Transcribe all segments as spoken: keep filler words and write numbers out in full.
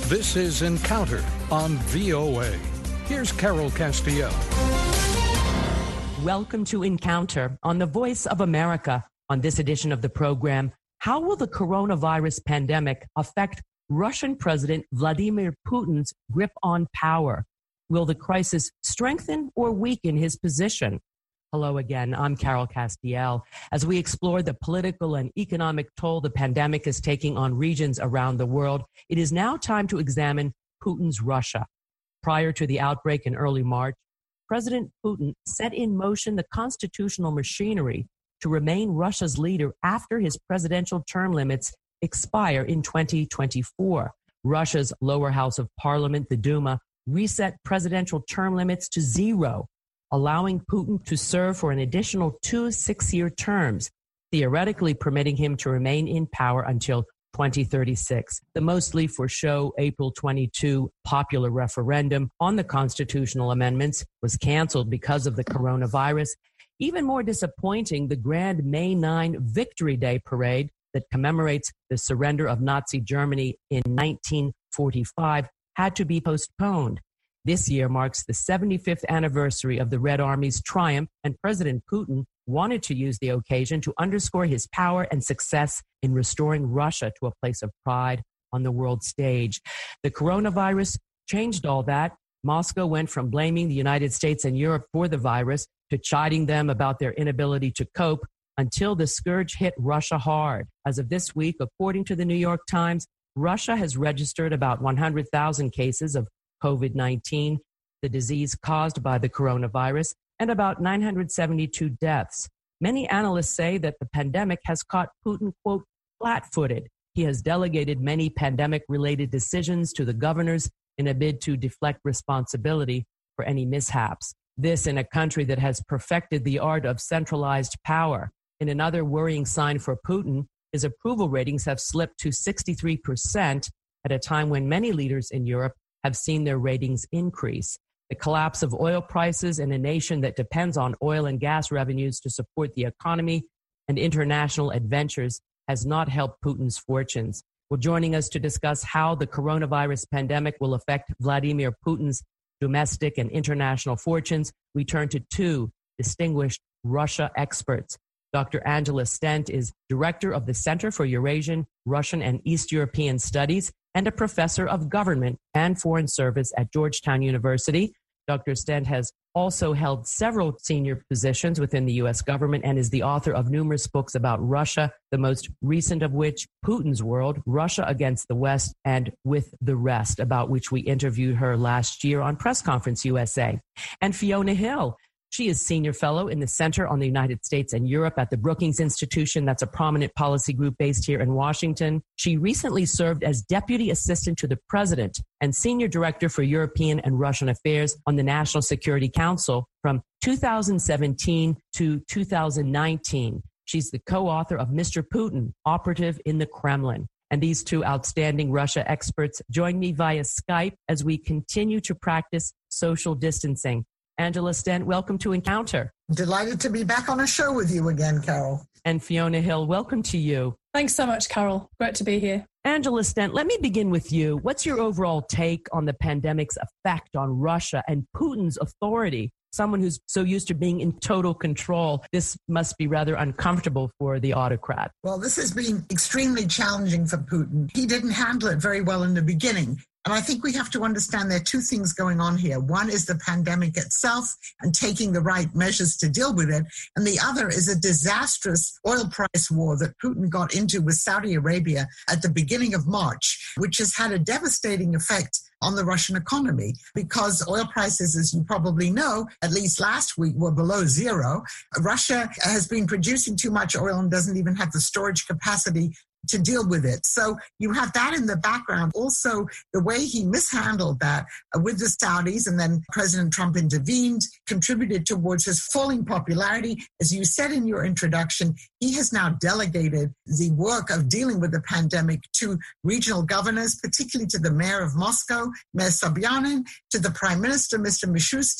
This is Encounter on V O A. Here's Carol Castiel. Welcome to Encounter on the Voice of America. On this edition of the program, how will the coronavirus pandemic affect Russian President Vladimir Putin's grip on power? Will the crisis strengthen or weaken his position? Hello again, I'm Carol Castiel. As we explore the political and economic toll the pandemic is taking on regions around the world, it is now time to examine Putin's Russia. Prior to the outbreak in early March, President Putin set in motion the constitutional machinery to remain Russia's leader after his presidential term limits expire in twenty twenty-four. Russia's lower house of parliament, the Duma, reset presidential term limits to zero, allowing Putin to serve for an additional two six-year terms, theoretically permitting him to remain in power until twenty thirty-six. The mostly for show April twenty-second popular referendum on the constitutional amendments was canceled because of the coronavirus. Even more disappointing, the grand May ninth Victory Day parade that commemorates the surrender of Nazi Germany in nineteen forty-five had to be postponed. This year marks the seventy-fifth anniversary of the Red Army's triumph, and President Putin wanted to use the occasion to underscore his power and success in restoring Russia to a place of pride on the world stage. The coronavirus changed all that. Moscow went from blaming the United States and Europe for the virus to chiding them about their inability to cope until the scourge hit Russia hard. As of this week, according to the New York Times, Russia has registered about one hundred thousand cases of COVID nineteen, the disease caused by the coronavirus, and about nine hundred seventy-two deaths. Many analysts say that the pandemic has caught Putin, quote, flat-footed. He has delegated many pandemic-related decisions to the governors in a bid to deflect responsibility for any mishaps. This in a country that has perfected the art of centralized power. In another worrying sign for Putin, his approval ratings have slipped to sixty-three percent at a time when many leaders in Europe have seen their ratings increase. The collapse of oil prices in a nation that depends on oil and gas revenues to support the economy and international adventures has not helped Putin's fortunes. Well, joining us to discuss how the coronavirus pandemic will affect Vladimir Putin's domestic and international fortunes, we turn to two distinguished Russia experts. Doctor Angela Stent is director of the Center for Eurasian, Russian, and East European Studies and a professor of government and foreign service at Georgetown University. Doctor Stent has also held several senior positions within the U S government and is the author of numerous books about Russia, the most recent of which, Putin's World, Russia Against the West and With the Rest, about which we interviewed her last year on Press Conference U S A. And Fiona Hill. She is senior fellow in the Center on the United States and Europe at the Brookings Institution. That's a prominent policy group based here in Washington. She recently served as deputy assistant to the president and senior director for European and Russian affairs on the National Security Council from two thousand seventeen to two thousand nineteen. She's the co-author of Mister Putin, Operative in the Kremlin. And these two outstanding Russia experts join me via Skype as we continue to practice social distancing. Angela Stent, welcome to Encounter. Delighted to be back on a show with you again, Carol. And Fiona Hill, welcome to you. Thanks so much, Carol. Great to be here. Angela Stent, let me begin with you. What's your overall take on the pandemic's effect on Russia and Putin's authority? Someone who's so used to being in total control, this must be rather uncomfortable for the autocrat. Well, this has been extremely challenging for Putin. He didn't handle it very well in the beginning. And I think we have to understand there are two things going on here. One is the pandemic itself and taking the right measures to deal with it. And the other is a disastrous oil price war that Putin got into with Saudi Arabia at the beginning of March, which has had a devastating effect on the Russian economy because oil prices, as you probably know, at least last week were below zero. Russia has been producing too much oil and doesn't even have the storage capacity to deal with it. So you have that in the background. Also, the way he mishandled that uh, with the Saudis, and then President Trump intervened, contributed towards his falling popularity. As you said in your introduction, he has now delegated the work of dealing with the pandemic to regional governors, particularly to the mayor of Moscow, Mayor Sobyanin, to the prime minister, Mister Mishustin,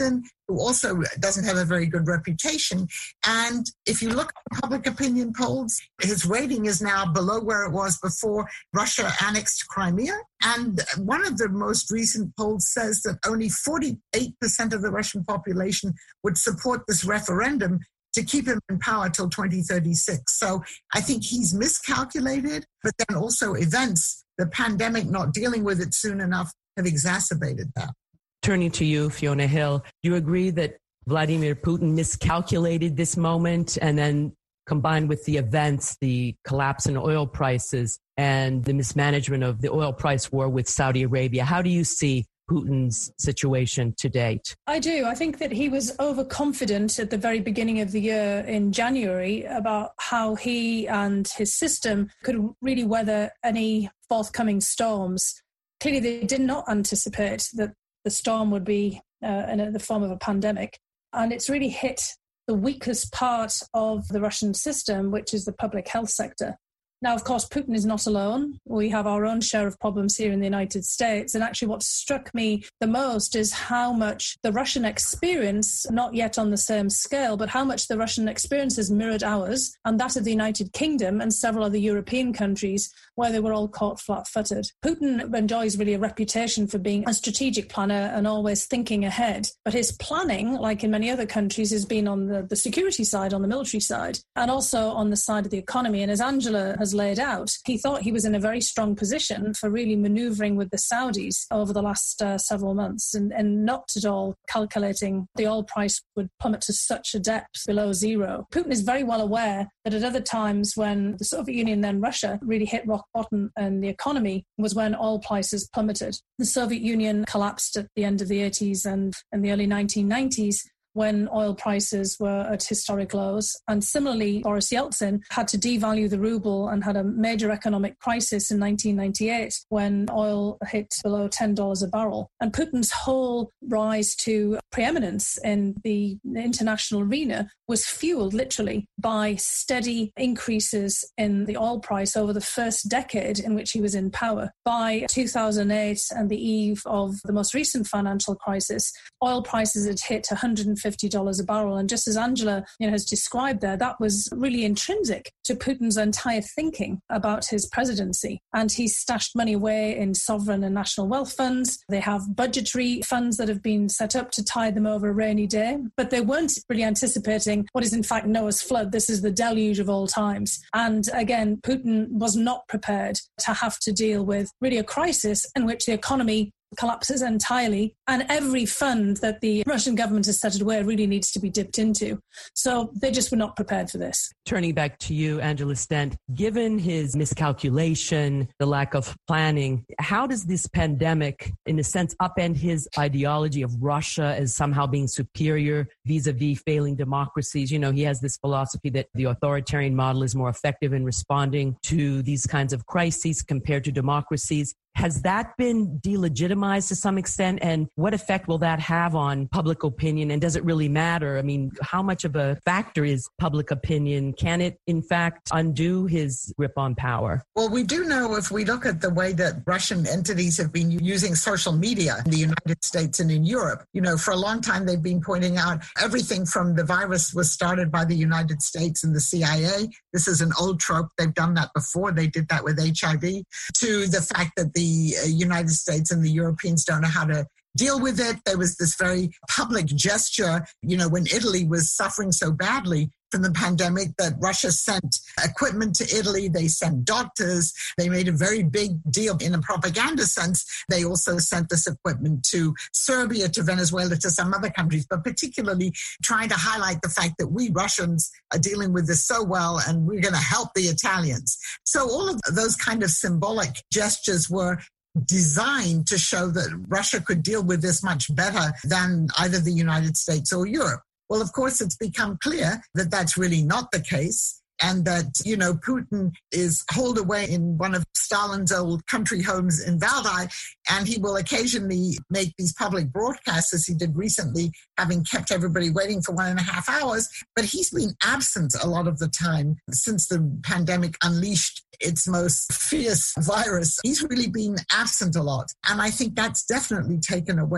who also doesn't have a very good reputation. And if you look at public opinion polls, his rating is now below where it was before Russia annexed Crimea. And one of the most recent polls says that only forty-eight percent of the Russian population would support this referendum to keep him in power till twenty thirty-six. So I think he's miscalculated, but then also events, the pandemic, not dealing with it soon enough, have exacerbated that. Turning to you, Fiona Hill, do you agree that Vladimir Putin miscalculated this moment, and then combined with the events, the collapse in oil prices and the mismanagement of the oil price war with Saudi Arabia, how do you see Putin's situation to date? I do. I think that he was overconfident at the very beginning of the year in January about how he and his system could really weather any forthcoming storms. Clearly, they did not anticipate that the storm would be uh, in the form of a pandemic. And it's really hit the weakest part of the Russian system, which is the public health sector. Now, of course, Putin is not alone. We have our own share of problems here in the United States. And actually what struck me the most is how much the Russian experience, not yet on the same scale, but how much the Russian experience has mirrored ours and that of the United Kingdom and several other European countries where they were all caught flat-footed. Putin enjoys really a reputation for being a strategic planner and always thinking ahead. But his planning, like in many other countries, has been on the, the security side, on the military side, and also on the side of the economy. And as Angela has laid out, he thought he was in a very strong position for really manoeuvring with the Saudis over the last uh, several months and, and not at all calculating the oil price would plummet to such a depth below zero. Putin is very well aware that at other times when the Soviet Union, then Russia, really hit rock bottom and the economy was when oil prices plummeted. The Soviet Union collapsed at the end of the eighties and, and the early nineteen nineties. When oil prices were at historic lows. And similarly, Boris Yeltsin had to devalue the ruble and had a major economic crisis in nineteen ninety-eight when oil hit below ten dollars a barrel. And Putin's whole rise to preeminence in the international arena was fueled literally by steady increases in the oil price over the first decade in which he was in power. By two thousand eight and the eve of the most recent financial crisis, oil prices had hit one hundred fifty dollars a barrel. And just as Angela you know, has described there, that was really intrinsic to Putin's entire thinking about his presidency. And he's stashed money away in sovereign and national wealth funds. They have budgetary funds that have been set up to tide them over a rainy day, but they weren't really anticipating what is in fact Noah's flood. This is the deluge of all times. And again, Putin was not prepared to have to deal with really a crisis in which the economy collapses entirely, and every fund that the Russian government has set away really needs to be dipped into. So they just were not prepared for this. Turning back to you, Angela Stent, given his miscalculation, the lack of planning, how does this pandemic, in a sense, upend his ideology of Russia as somehow being superior vis-a-vis failing democracies? You know, he has this philosophy that the authoritarian model is more effective in responding to these kinds of crises compared to democracies. Has that been delegitimized to some extent? And what effect will that have on public opinion? And does it really matter? I mean, how much of a factor is public opinion? Can it, in fact, undo his grip on power? Well, we do know if we look at the way that Russian entities have been using social media in the United States and in Europe, you know, for a long time they've been pointing out everything from the virus was started by the United States and the C I A. This is an old trope. They've done that before. They did that with H I V. To the fact that the The United States and the Europeans don't know how to deal with it. There was this very public gesture, you know, when Italy was suffering so badly from the pandemic that Russia sent equipment to Italy. They sent doctors. They made a very big deal in a propaganda sense. They also sent this equipment to Serbia, to Venezuela, to some other countries, but particularly trying to highlight the fact that we Russians are dealing with this so well and we're going to help the Italians. So all of those kind of symbolic gestures were designed to show that Russia could deal with this much better than either the United States or Europe. Well, of course, it's become clear that that's really not the case, and that, you know, Putin is holed away in one of Stalin's old country homes in Valdai, and he will occasionally make these public broadcasts, as he did recently, having kept everybody waiting for one and a half hours. But he's been absent a lot of the time since the pandemic unleashed its most fierce virus. He's really been absent a lot. And I think that's definitely taken away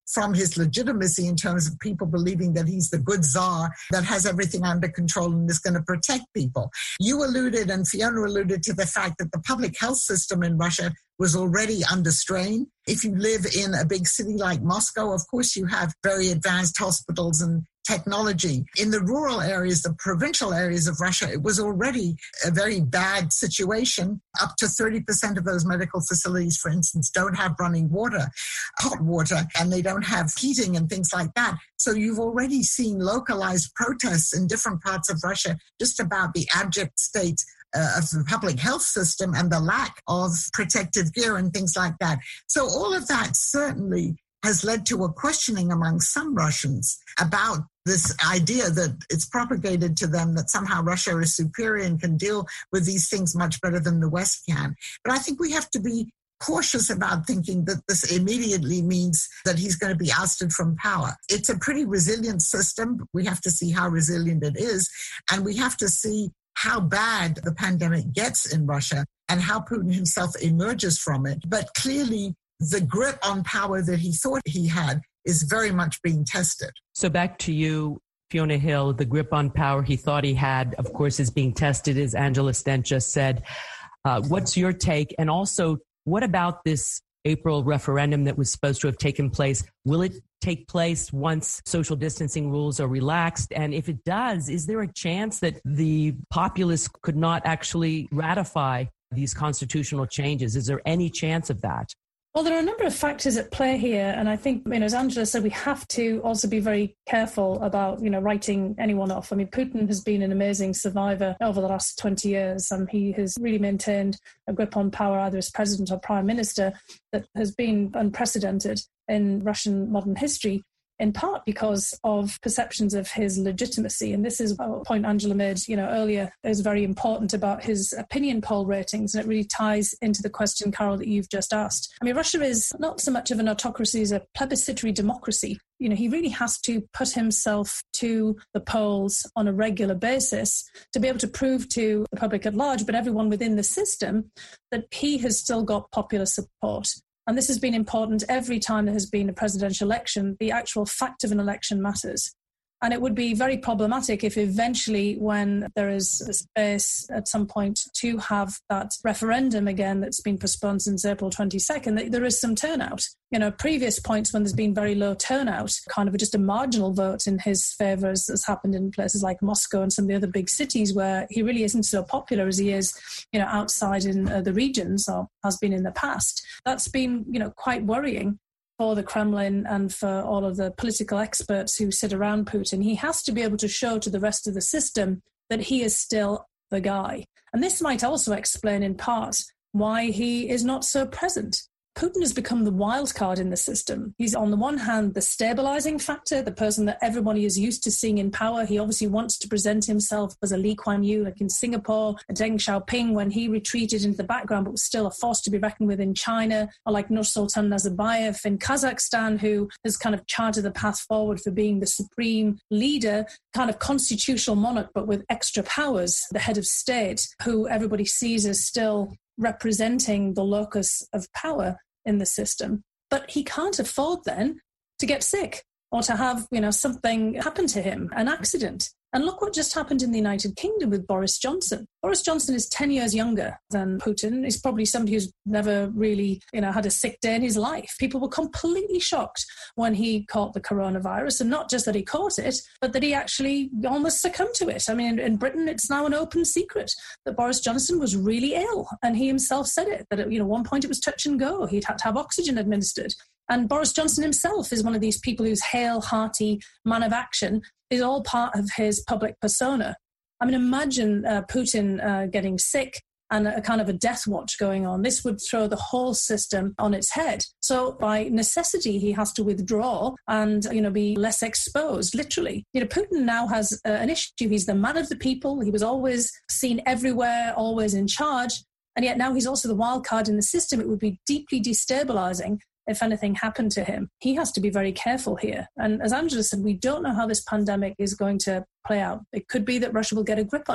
from his legitimacy in terms of people believing that he's the good czar that has everything under control and is going to protect people. You alluded, and Fiona alluded to the fact that the public health system in Russia was already under strain. If you live in a big city like Moscow, of course you have very advanced hospitals and technology. In the rural areas, the provincial areas of Russia, it was already a very bad situation. Up to thirty percent of those medical facilities, for instance, don't have running water, hot water, and they don't have heating and things like that. So you've already seen localized protests in different parts of Russia just about the abject state Uh, of the public health system and the lack of protective gear and things like that. So all of that certainly has led to a questioning among some Russians about this idea that it's propagated to them that somehow Russia is superior and can deal with these things much better than the West can. But I think we have to be cautious about thinking that this immediately means that he's going to be ousted from power. It's a pretty resilient system. We have to see how resilient it is, and we have to see how bad the pandemic gets in Russia and how Putin himself emerges from it. But clearly, the grip on power that he thought he had is very much being tested. So back to you, Fiona Hill, the grip on power he thought he had, of course, is being tested, as Angela Stent just said. Uh, what's your take? And also, what about this April referendum that was supposed to have taken place? Will it take place once social distancing rules are relaxed? And if it does, is there a chance that the populace could not actually ratify these constitutional changes? Is there any chance of that? Well, there are a number of factors at play here. And I think, you know, as Angela said, we have to also be very careful about, you know, writing anyone off. I mean, Putin has been an amazing survivor over the last twenty years. Um, he has really maintained a grip on power, either as president or prime minister, that has been unprecedented in Russian modern history, in part because of perceptions of his legitimacy. And this is a point Angela made, you know, earlier, is very important about his opinion poll ratings. And it really ties into the question, Carol, that you've just asked. I mean, Russia is not so much of an autocracy as a plebiscitary democracy. You know, he really has to put himself to the polls on a regular basis to be able to prove to the public at large, but everyone within the system, that he has still got popular support. And this has been important every time there has been a presidential election. The actual fact of an election matters. And it would be very problematic if eventually, when there is a space at some point to have that referendum again that's been postponed since April twenty-second, that there is some turnout. You know, previous points when there's been very low turnout, kind of just a marginal vote in his favour, as has happened in places like Moscow and some of the other big cities where he really isn't so popular as he is, you know, outside in uh, the regions, or has been in the past. That's been, you know, quite worrying for the Kremlin and for all of the political experts who sit around Putin. He has to be able to show to the rest of the system that he is still the guy. And this might also explain in part why he is not so present. Putin has become the wild card in the system. He's on the one hand the stabilizing factor, the person that everybody is used to seeing in power. He obviously wants to present himself as a Lee Kuan Yew, like in Singapore, a Deng Xiaoping when he retreated into the background but was still a force to be reckoned with in China, or like Nursultan Nazarbayev in Kazakhstan, who has kind of charted the path forward for being the supreme leader, kind of constitutional monarch but with extra powers, the head of state, who everybody sees as still representing the locus of power in the system. But he can't afford then to get sick or to have, you know, something happen to him, an accident. And look what just happened in the United Kingdom with Boris Johnson. Boris Johnson is ten years younger than Putin. He's probably somebody who's never really, you know, had a sick day in his life. People were completely shocked when he caught the coronavirus, and not just that he caught it, but that he actually almost succumbed to it. I mean, in Britain, it's now an open secret that Boris Johnson was really ill, and he himself said it, that at, you know, one point it was touch and go. He'd had to have oxygen administered. And Boris Johnson himself is one of these people who's hale, hearty, man of action, is all part of his public persona. I mean, imagine uh, Putin uh, getting sick and a kind of a death watch going on. This would throw the whole system on its head. So by necessity, he has to withdraw and, you know, be less exposed, literally. You know, Putin now has uh, an issue. He's the man of the people. He was always seen everywhere, always in charge. And yet now he's also the wild card in the system. It would be deeply destabilizing if anything happened to him. He has to be very careful here. And as Angela said, we don't know how this pandemic is going to play out. It could be that Russia will get a grip on it.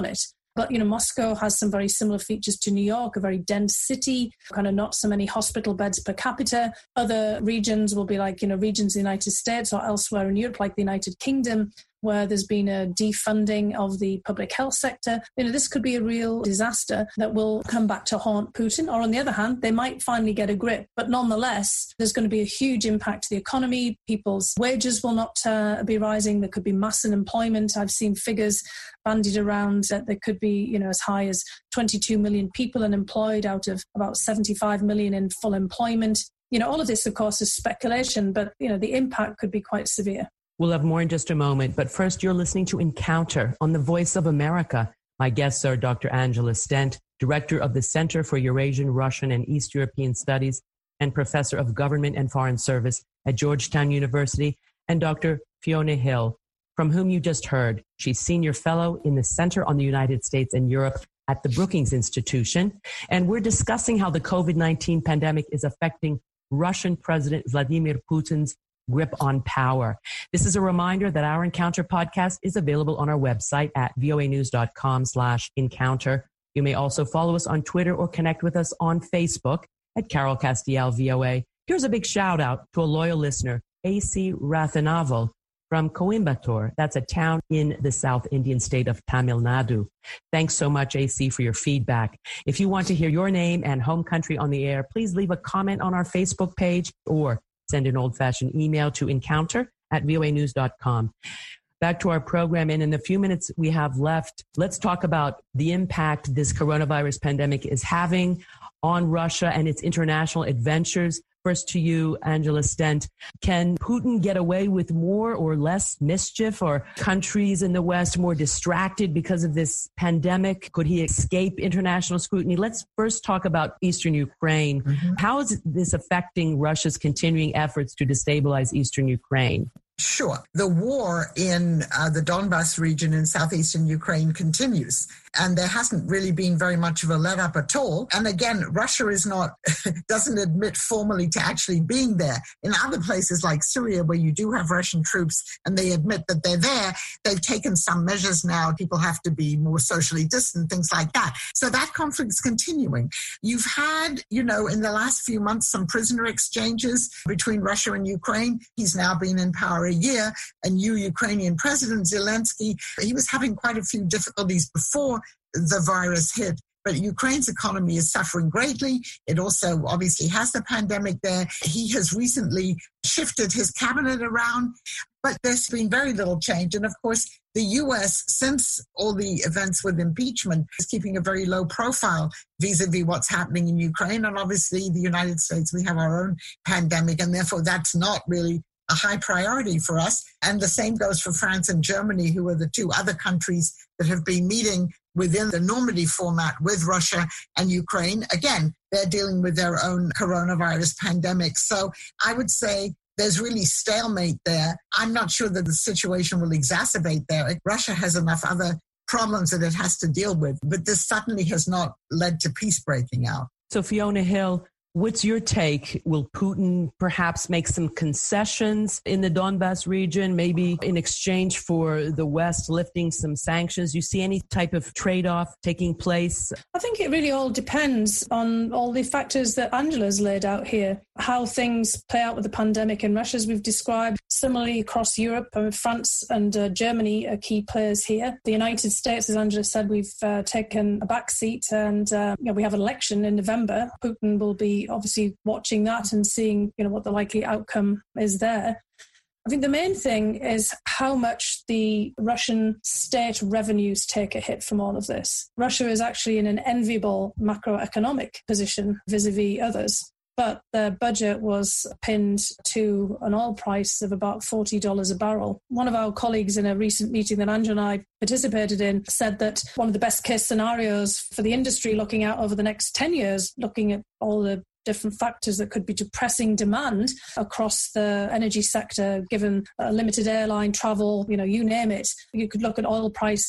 But, you know, Moscow has some very similar features to New York, a very dense city, kind of not so many hospital beds per capita. Other regions will be like, you know, regions in the United States or elsewhere in Europe, like the United Kingdom, where there's been a defunding of the public health sector. You know, this could be a real disaster that will come back to haunt Putin. Or on the other hand, they might finally get a grip. But nonetheless, there's going to be a huge impact to the economy. People's wages will not uh, be rising. There could be mass unemployment. I've seen figures bandied around that there could be, you know, as high as twenty-two million people unemployed out of about seventy-five million in full employment. You know, all of this, of course, is speculation, but, you know, the impact could be quite severe. We'll have more in just a moment, but first you're listening to Encounter on the Voice of America. My guests are Doctor Angela Stent, Director of the Center for Eurasian, Russian, and East European Studies and Professor of Government and Foreign Service at Georgetown University, and Doctor Fiona Hill, from whom you just heard. She's Senior Fellow in the Center on the United States and Europe at the Brookings Institution, and we're discussing how the covid nineteen pandemic is affecting Russian President Vladimir Putin's grip on power. This is a reminder that our Encounter podcast is available on our website at voanews.com slash encounter. You may also follow us on Twitter or connect with us on Facebook at Carol Castiel V O A. Here's a big shout out to a loyal listener, A C Rathanaval from Coimbatore. That's a town in the South Indian state of Tamil Nadu. Thanks so much, A C, for your feedback. If you want to hear your name and home country on the air, please leave a comment on our Facebook page or send an old-fashioned email to encounter at voa news dot com. Back to our program, and in the few minutes we have left, let's talk about the impact this coronavirus pandemic is having on Russia and its international adventures. First to you, Angela Stent. Can Putin get away with more or less mischief, or countries in the West more distracted because of this pandemic? Could he escape international scrutiny? Let's first talk about Eastern Ukraine. Mm-hmm. How is this affecting Russia's continuing efforts to destabilize Eastern Ukraine? Sure. The war in uh, the Donbas region in southeastern Ukraine continues, and there hasn't really been very much of a let up at all. And again, Russia is not, doesn't admit formally to actually being there. In other places like Syria, where you do have Russian troops and they admit that they're there, they've taken some measures now. People have to be more socially distant, things like that. So that conflict's continuing. You've had, you know, in the last few months, some prisoner exchanges between Russia and Ukraine. He's now been in power a year, and new Ukrainian President Zelensky, he was having quite a few difficulties before the virus hit. But Ukraine's economy is suffering greatly. It also obviously has the pandemic there. He has recently shifted his cabinet around, but there's been very little change. And of course, the U S, since all the events with impeachment, is keeping a very low profile vis-a-vis what's happening in Ukraine. And obviously, the United States, we have our own pandemic, and therefore that's not really a high priority for us. And the same goes for France and Germany, who are the two other countries that have been meeting within the Normandy format with Russia and Ukraine. Again, they're dealing with their own coronavirus pandemic. So I would say there's really stalemate there. I'm not sure that the situation will exacerbate there. Russia has enough other problems that it has to deal with, but this certainly has not led to peace breaking out. So Fiona Hill, what's your take? Will Putin perhaps make some concessions in the Donbas region, maybe in exchange for the West lifting some sanctions? You see any type of trade-off taking place? I think it really all depends on all the factors that Angela's laid out here, how things play out with the pandemic in Russia, as we've described. Similarly, across Europe, uh, France and uh, Germany are key players here. The United States, as Angela said, we've uh, taken a back seat, and uh, you know, we have an election in November. Putin will be obviously watching that and seeing, you know, what the likely outcome is there. I think the main thing is how much the Russian state revenues take a hit from all of this. Russia is actually in an enviable macroeconomic position vis-a-vis others, but their budget was pinned to an oil price of about forty dollars a barrel. One of our colleagues in a recent meeting that Angela and I participated in said that one of the best case scenarios for the industry looking out over the next ten years, looking at all the different factors that could be depressing demand across the energy sector, given uh, limited airline travel, you know, you name it. You could look at oil prices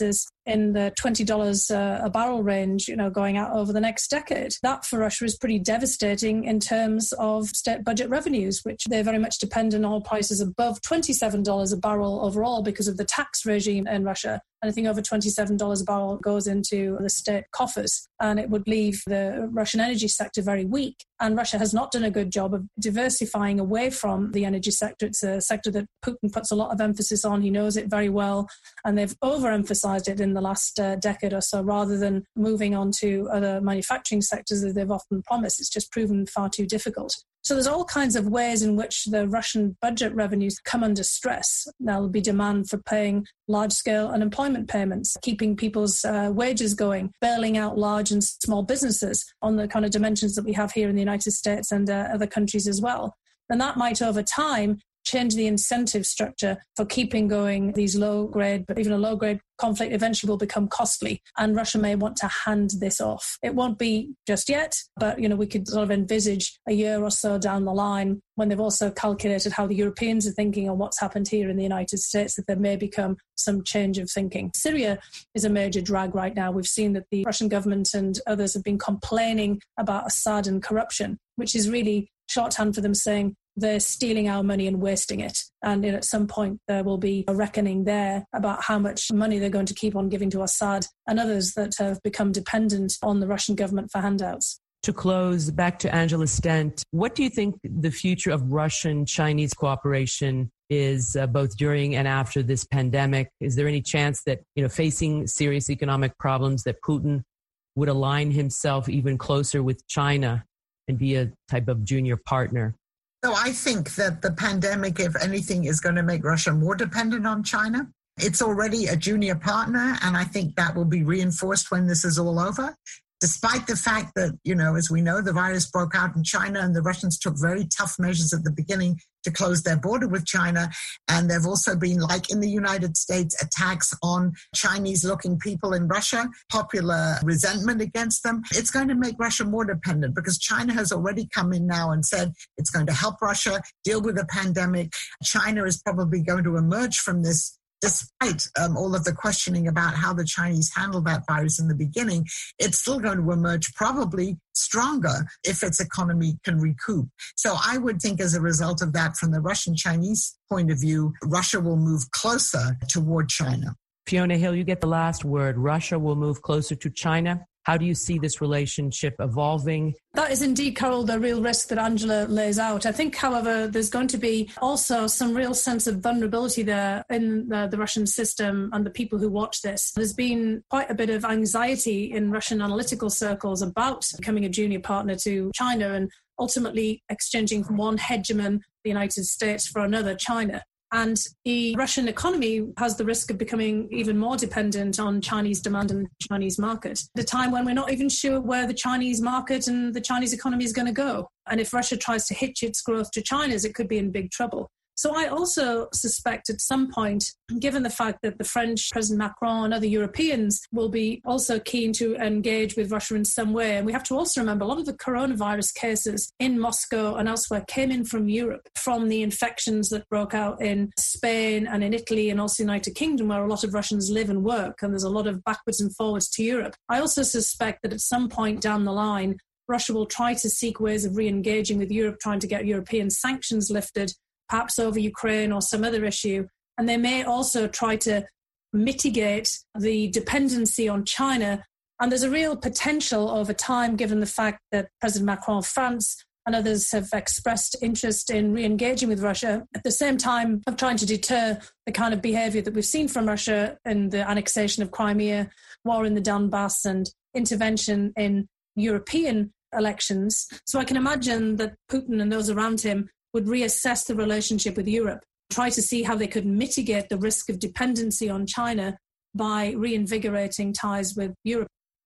in the twenty dollars a barrel range, you know, going out over the next decade. That for Russia is pretty devastating in terms of state budget revenues, which they very much depend on oil prices above twenty-seven dollars a barrel overall because of the tax regime in Russia. Anything over twenty-seven dollars a barrel goes into the state coffers, and it would leave the Russian energy sector very weak. And Russia has not done a good job of diversifying away from the energy sector. It's a sector that Putin puts a lot of emphasis on. He knows it very well, and they've overemphasized it in the last uh, decade or so, rather than moving on to other manufacturing sectors that they've often promised. It's just proven far too difficult. So there's all kinds of ways in which the Russian budget revenues come under stress. There'll be demand for paying large-scale unemployment payments, keeping people's uh, wages going, bailing out large and small businesses on the kind of dimensions that we have here in the United States and uh, other countries as well. And that might, over time, change the incentive structure for keeping going these low-grade, but even a low-grade conflict eventually will become costly, and Russia may want to hand this off. It won't be just yet, but you know we could sort of envisage a year or so down the line when they've also calculated how the Europeans are thinking on what's happened here in the United States, that there may become some change of thinking. Syria is a major drag right now. We've seen that the Russian government and others have been complaining about Assad and corruption, which is really shorthand for them saying they're stealing our money and wasting it. And at some point there will be a reckoning there about how much money they're going to keep on giving to Assad and others that have become dependent on the Russian government for handouts. To close, back to Angela Stent, what do you think the future of Russian-Chinese cooperation is, uh, both during and after this pandemic? Is there any chance that, you know, facing serious economic problems, that Putin would align himself even closer with China and be a type of junior partner? So I think that the pandemic, if anything, is going to make Russia more dependent on China. It's already a junior partner, and I think that will be reinforced when this is all over. Despite the fact that, you know, as we know, the virus broke out in China and the Russians took very tough measures at the beginning to close their border with China. And there have also been, like in the United States, attacks on Chinese-looking people in Russia, popular resentment against them. It's going to make Russia more dependent because China has already come in now and said it's going to help Russia deal with the pandemic. China is probably going to emerge from this. Despite um, all of the questioning about how the Chinese handled that virus in the beginning, it's still going to emerge probably stronger if its economy can recoup. So I would think as a result of that, from the Russian-Chinese point of view, Russia will move closer toward China. Fiona Hill, you get the last word. Russia will move closer to China. How do you see this relationship evolving? That is indeed, Carol, the real risk that Angela lays out. I think, however, there's going to be also some real sense of vulnerability there in the, the Russian system and the people who watch this. There's been quite a bit of anxiety in Russian analytical circles about becoming a junior partner to China and ultimately exchanging from one hegemon, the United States, for another, China. And the Russian economy has the risk of becoming even more dependent on Chinese demand and the Chinese market at a time when we're not even sure where the Chinese market and the Chinese economy is going to go. And if Russia tries to hitch its growth to China's, it could be in big trouble. So I also suspect at some point, given the fact that the French President Macron and other Europeans will be also keen to engage with Russia in some way. And we have to also remember a lot of the coronavirus cases in Moscow and elsewhere came in from Europe, from the infections that broke out in Spain and in Italy and also the United Kingdom, where a lot of Russians live and work. And there's a lot of backwards and forwards to Europe. I also suspect that at some point down the line, Russia will try to seek ways of re-engaging with Europe, trying to get European sanctions lifted, perhaps over Ukraine or some other issue. And they may also try to mitigate the dependency on China. And there's a real potential over time, given the fact that President Macron of France and others have expressed interest in re-engaging with Russia, at the same time of trying to deter the kind of behaviour that we've seen from Russia in the annexation of Crimea, war in the Donbass, and intervention in European elections. So I can imagine that Putin and those around him would reassess the relationship with Europe, try to see how they could mitigate the risk of dependency on China by reinvigorating ties with Europe.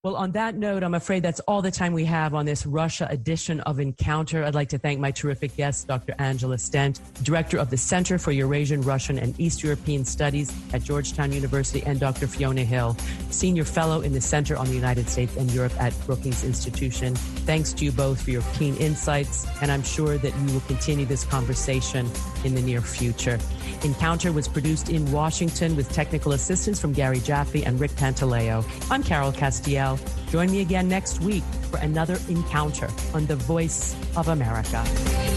Well, on that note, I'm afraid that's all the time we have on this Russia edition of Encounter. I'd like to thank my terrific guests, Doctor Angela Stent, Director of the Center for Eurasian, Russian, and East European Studies at Georgetown University, and Doctor Fiona Hill, Senior Fellow in the Center on the United States and Europe at Brookings Institution. Thanks to you both for your keen insights, and I'm sure that we will continue this conversation in the near future. Encounter was produced in Washington with technical assistance from Gary Jaffe and Rick Pantaleo. I'm Carol Castiel. Join me again next week for another Encounter on the Voice of America.